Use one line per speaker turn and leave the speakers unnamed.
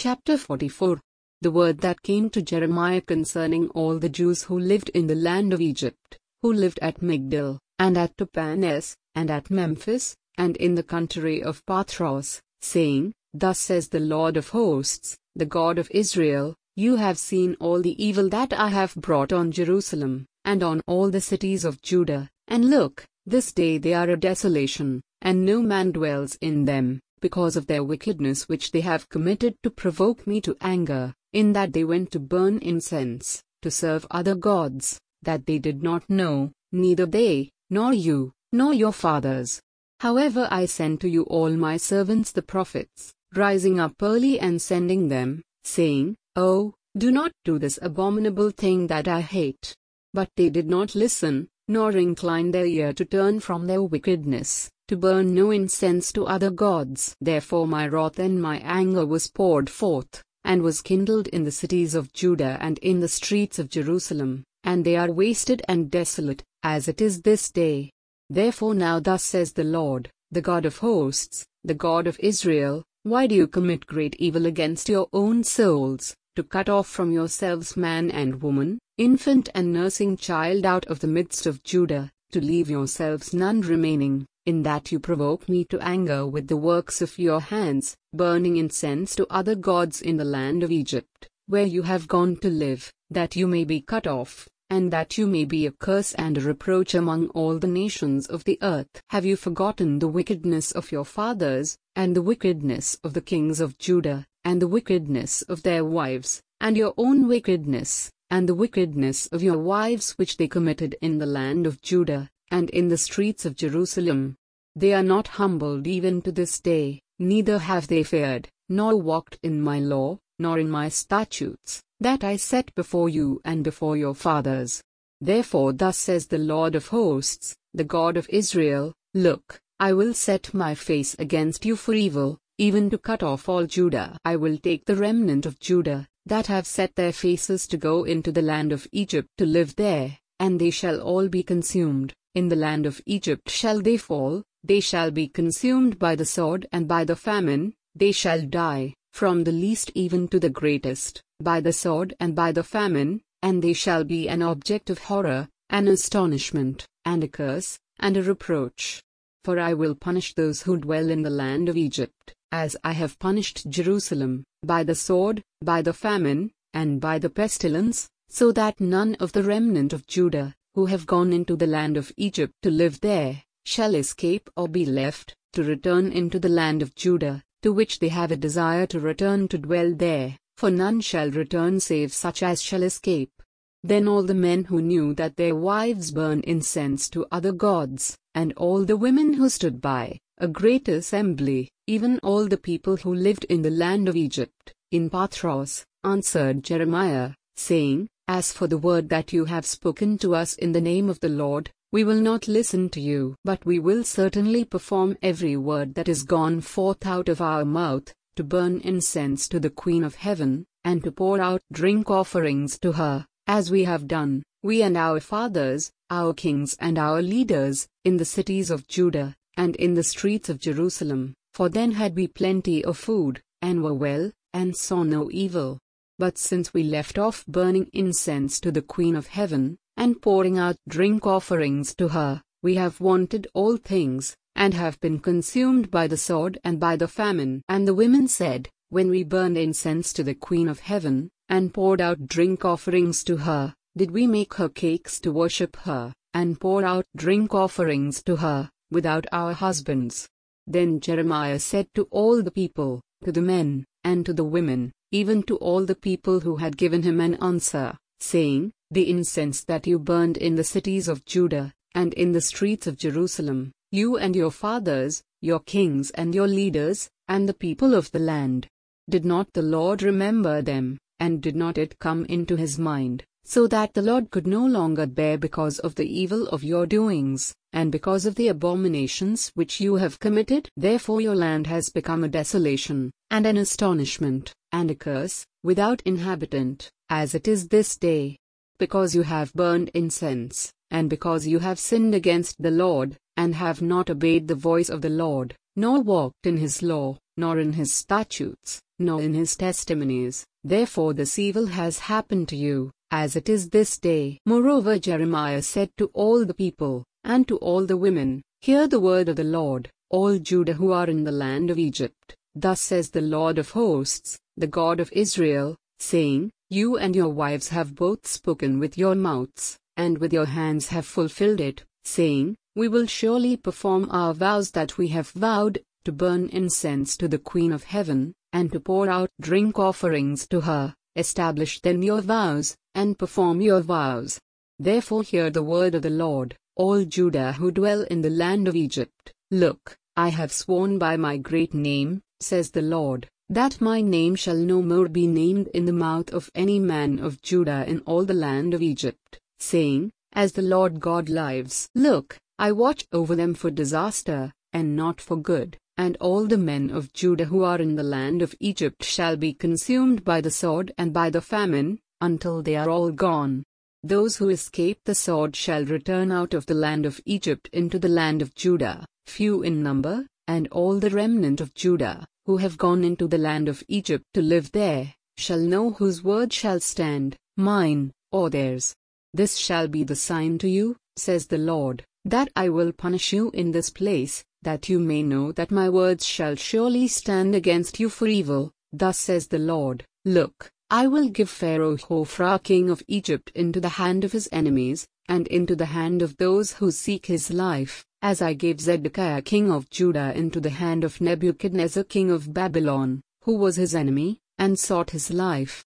Chapter 44. The word that came to Jeremiah concerning all the Jews who lived in the land of Egypt, who lived at Migdol, and at Tahpanhes, and at Memphis, and in the country of Pathros, saying, Thus says the Lord of hosts, the God of Israel, you have seen all the evil that I have brought on Jerusalem, and on all the cities of Judah, and look, this day they are a desolation, and no man dwells in them, because of their wickedness which they have committed to provoke me to anger, in that they went to burn incense, to serve other gods, that they did not know, neither they, nor you, nor your fathers. However I sent to you all my servants the prophets, rising up early and sending them, saying, Oh, do not do this abominable thing that I hate. But they did not listen, nor incline their ear to turn from their wickedness, to burn no incense to other gods. Therefore my wrath and my anger was poured forth, and was kindled in the cities of Judah and in the streets of Jerusalem, and they are wasted and desolate, as it is this day. Therefore now thus says the Lord, the God of hosts, the God of Israel, why do you commit great evil against your own souls, to cut off from yourselves man and woman, infant and nursing child out of the midst of Judah, to leave yourselves none remaining, in that you provoke me to anger with the works of your hands, burning incense to other gods in the land of Egypt, where you have gone to live, that you may be cut off, and that you may be a curse and a reproach among all the nations of the earth. Have you forgotten the wickedness of your fathers, and the wickedness of the kings of Judah, and the wickedness of their wives, and your own wickedness, and the wickedness of your wives which they committed in the land of Judah, and in the streets of Jerusalem? They are not humbled even to this day, neither have they feared, nor walked in my law, nor in my statutes, that I set before you and before your fathers. Therefore thus says the Lord of hosts, the God of Israel, Look, I will set my face against you for evil, even to cut off all Judah. I will take the remnant of Judah, that have set their faces to go into the land of Egypt to live there, and they shall all be consumed. In the land of Egypt shall they fall, they shall be consumed by the sword and by the famine, they shall die, from the least even to the greatest, by the sword and by the famine, and they shall be an object of horror, an astonishment, and a curse, and a reproach. For I will punish those who dwell in the land of Egypt, as I have punished Jerusalem, by the sword, by the famine, and by the pestilence, so that none of the remnant of Judah, who have gone into the land of Egypt to live there, shall escape or be left, to return into the land of Judah, to which they have a desire to return to dwell there, for none shall return save such as shall escape. Then all the men who knew that their wives burned incense to other gods, and all the women who stood by, a great assembly, even all the people who lived in the land of Egypt, in Pathros, answered Jeremiah, saying, As for the word that you have spoken to us in the name of the Lord, we will not listen to you, but we will certainly perform every word that is gone forth out of our mouth, to burn incense to the Queen of Heaven, and to pour out drink offerings to her, as we have done, we and our fathers, our kings and our leaders, in the cities of Judah, and in the streets of Jerusalem, for then had we plenty of food, and were well, and saw no evil. But since we left off burning incense to the Queen of Heaven, and pouring out drink offerings to her, we have wanted all things, and have been consumed by the sword and by the famine. And the women said, When we burned incense to the Queen of Heaven, and poured out drink offerings to her, did we make her cakes to worship her, and pour out drink offerings to her, without our husbands? Then Jeremiah said to all the people, to the men, and to the women, even to all the people who had given him an answer, saying, The incense that you burned in the cities of Judah, and in the streets of Jerusalem, you and your fathers, your kings and your leaders, and the people of the land, did not the Lord remember them, and did not it come into his mind, so that the Lord could no longer bear because of the evil of your doings, and because of the abominations which you have committed? Therefore your land has become a desolation, and an astonishment, and a curse, without inhabitant, as it is this day. Because you have burned incense, and because you have sinned against the Lord, and have not obeyed the voice of the Lord, nor walked in his law, nor in his statutes, nor in his testimonies. Therefore this evil has happened to you, as it is this day. Moreover Jeremiah said to all the people, and to all the women, Hear the word of the Lord, all Judah who are in the land of Egypt. Thus says the Lord of hosts, the God of Israel, saying, You and your wives have both spoken with your mouths, and with your hands have fulfilled it, saying, We will surely perform our vows that we have vowed, to burn incense to the Queen of Heaven, and to pour out drink offerings to her. Establish then your vows, and perform your vows. Therefore hear the word of the Lord, all Judah who dwell in the land of Egypt. Look, I have sworn by my great name, says the Lord, that my name shall no more be named in the mouth of any man of Judah in all the land of Egypt, saying, As the Lord God lives. Look, I watch over them for disaster, and not for good, and all the men of Judah who are in the land of Egypt shall be consumed by the sword and by the famine, until they are all gone. Those who escape the sword shall return out of the land of Egypt into the land of Judah, few in number, and all the remnant of Judah, who have gone into the land of Egypt to live there, shall know whose word shall stand, mine, or theirs. This shall be the sign to you, says the Lord, that I will punish you in this place, that you may know that my words shall surely stand against you for evil. Thus says the Lord, Look, I will give Pharaoh Hophra king of Egypt into the hand of his enemies, and into the hand of those who seek his life, as I gave Zedekiah king of Judah into the hand of Nebuchadnezzar king of Babylon, who was his enemy, and sought his life.